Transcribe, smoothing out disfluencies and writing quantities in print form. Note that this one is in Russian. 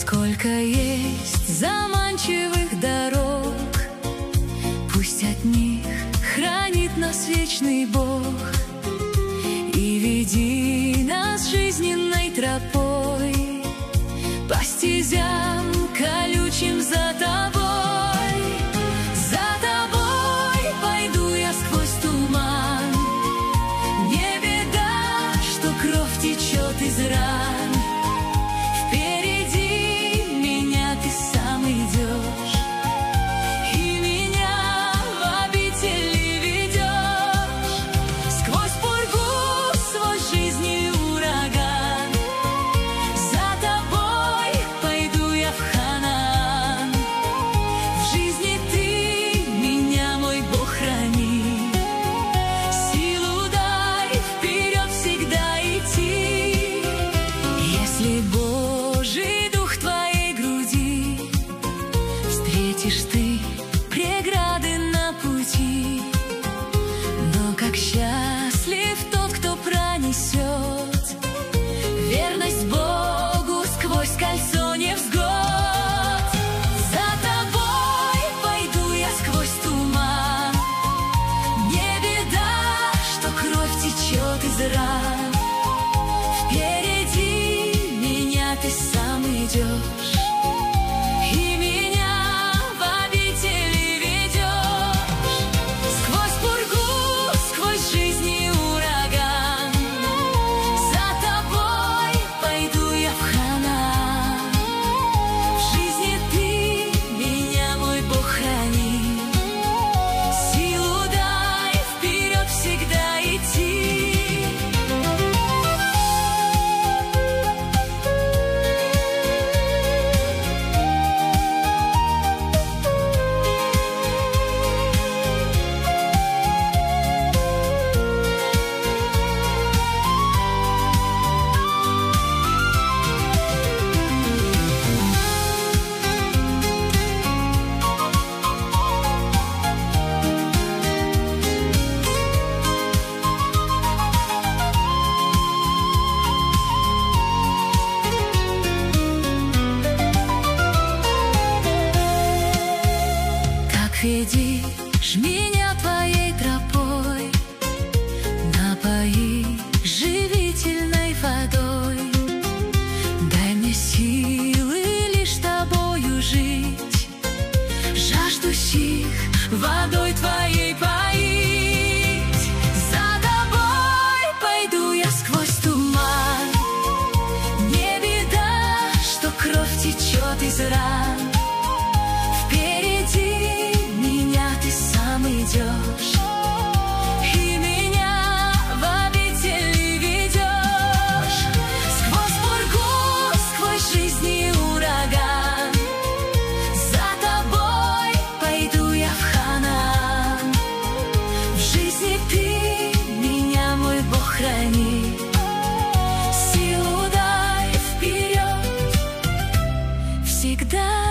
Сколько есть заманчивых дорог, пусть от них хранит нас вечный Бог. И веди нас жизненной тропой, по стезям колючим за тобой. За тобой пойду я сквозь туман, не беда, что кровь течет из ран. Впереди меня ты сам идешь, и меня в обители ведешь. Сквозь пургу, сквозь жизни ураган, за тобой пойду я в Ханаан. В жизни ты меня, мой Бог, храни, силу дай вперед всегда идти. Если Божий Дух твоей груди, встретишь ты преграды на пути. Но как счастлив тот, кто пронесет верность Богу сквозь кольцо невзгод. За тобой пойду я сквозь туман, не беда, что кровь течет из ран. Впереди меня ты сам идешь, и меня в обители ведешь. Сквозь пургу, сквозь жизни ураган, за тобой пойду я в Ханаан. В жизни ты меня, мой Бог, храни, силу дай вперед всегда идти. Так ведишь меня твоей тропой, напои живительной водой. Дай мне силы лишь тобою жить, жаждущих водой твоей поить. За тобой пойду я сквозь туман, не беда, что кровь течет из ран. Впереди меня ты сам идешь, и меня в обители ведешь. Сквозь пургу, сквозь жизни ураган, за тобой пойду я в Ханаан. В жизни ты меня, мой Бог, храни, силу дай вперед всегда